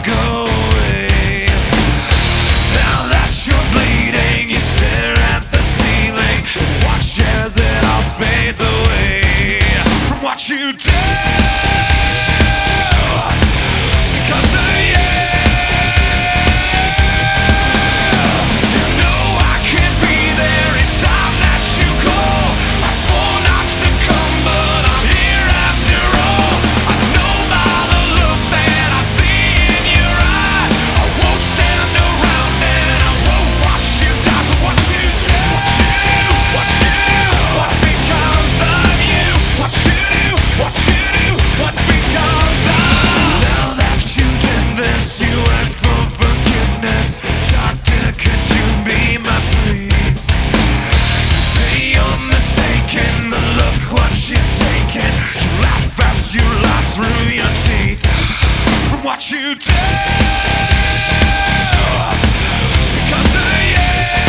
go away. Now that you're bleeding, you stare at the ceiling and watch as it all fades away from what you do. Because of you. What you do. Because of you.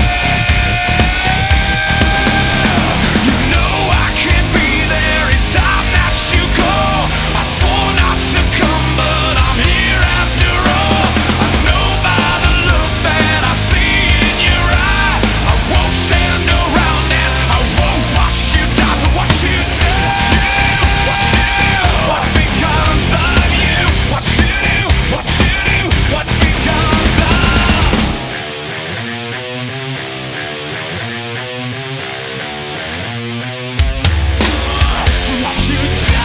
You know I can't be there. It's time that you go. I swore not to come, but I'm here after all. I know by the look that I see in your eye, I won't stand around and I won't watch you die for what you do. What becomes of you? What becomes of what you do?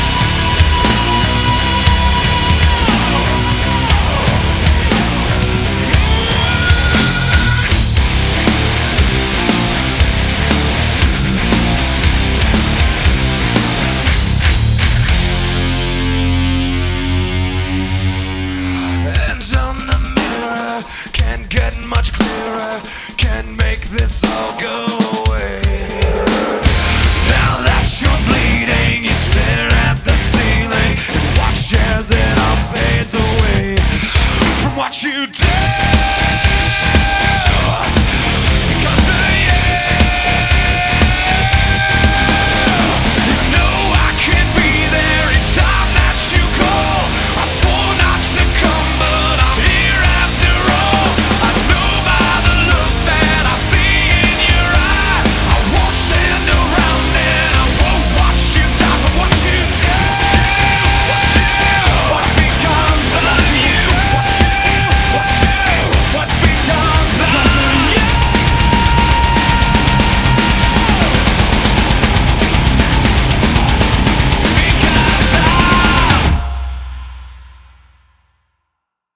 And on the mirror can't get much clearer, can't make this all go away. Now that you're bleeding, you stare at the ceiling and watch as it all fades away from what you did.